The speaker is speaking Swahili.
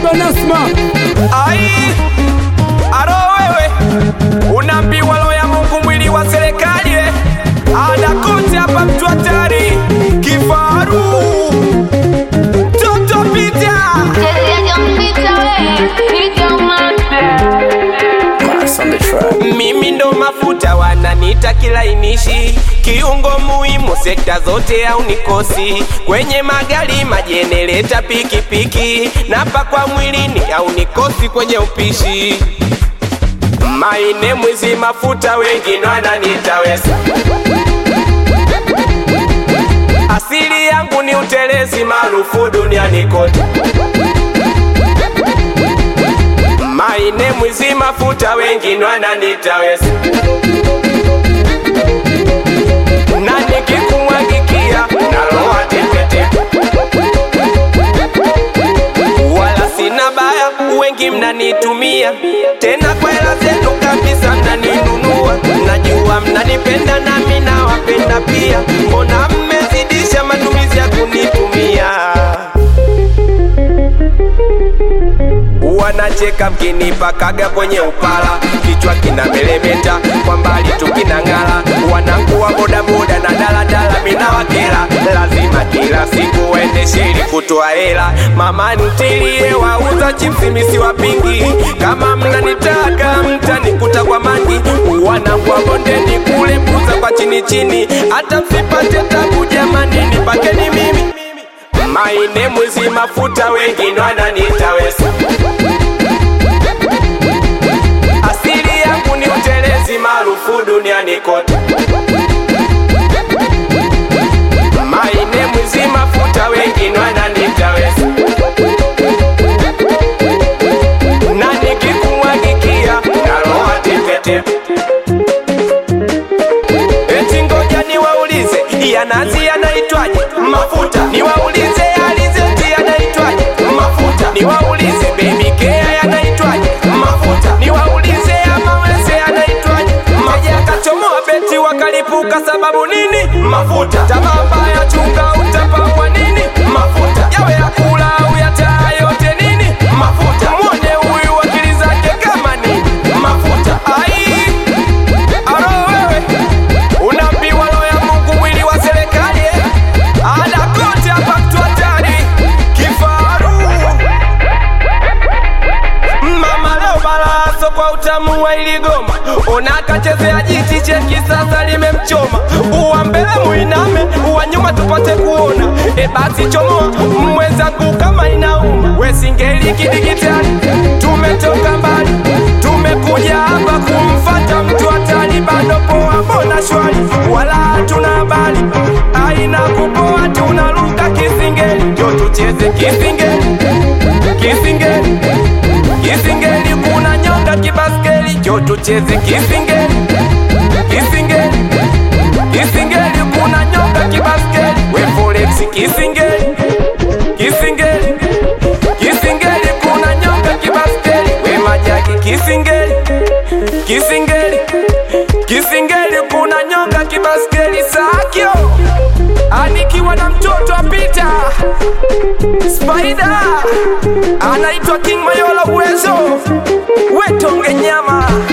baba Nasma. Ai, aro wewe unaambiwa roho ya Mungu mwili wa serikali anakote hapa mtu hatari kifaru Toto Pita mimi ndo mafuta wananita kilainishi kiungo muhimu sekta zote au nikosi kwenye magari majenereta pikipiki napa kwa mwilini au nikosi kwenye upishi maine mwizi mafuta wengine wananita wesa asili yangu ni utelezi maarufu duniani kote maine mwizi mafuta wengine wananita wesa na nikikumwagikia naloa tepete wala sina baya wengi mnanitumia tena kwa hela zenu kabisa mnaninunua najua mnanipenda nami nawapenda pia mbona mmezidisha matumizi ya kunitumia wanacheka mkinipakaga kwenye upala kichwa kina melemeta kwa mbali tukinang'ala wanangu wa bodaboda na daladala mina wakela lazima kila siku waendeshe ili kutoa hela mama ntilie wauza chipsi misi wapingi kama mnanitaka mtanikuta kwa mangi wanangu wa bondeni kule puza kwa chini chini hata msipate tabu jamani nipakeni mimi maine mwizi mafuta wengine wananita wesa asili yangu ni utelezi maarufu duniani kote maine mwizi mafuta wengine wananita wesa na nikikumwagikia naloa tepetepe eti ngoja niwaulize yanazi yanaitwaje mafuta niwaulize alizeti yanaitwaje mafuta niwaulize baby care yanaitwaje mafuta niwaulize amawese yanaitwaje maji akachomoa beti wakalipuka sababu nini mafuta tamaa mbaya chunga utapakwa nini mafuta yawe ya kula au ya taa yote nini mafuta mwone huyu akili zake kama nini mafuta ai aro wewe unaambiwa roho ya Mungu mwili wa serikali anakote hapa mtu hatari kifaru mama leo balaso kwa utamu wa iligoma unakachezea jiti cheki sasa limemchoma uwa mbele muiname uwa nyuma tupate kuona basi chomoa mwenzangu kama inauma we singeli kidigitali tumetoka mbali tumekuja hapa kumfata mtu hatari bado poa mbona shwari wala hatuna habari aina kupoa tunaruka kisingeli ndio tucheze kisingeli kisingeli kisingeli kuna nyonga kibaskeli ndio tucheze kisingeli kisingeli kisingeli kuna nyonga kibaskeli we forex kisingeli kisingeli kisingeli kuna nyonga kibaskeli we majaki kisingeli kisingeli kisingeli kuna nyonga kibaskeli sakyo anikiwa na mtoto apita Spider anaitwa King Mayola uwezo wetonge nyama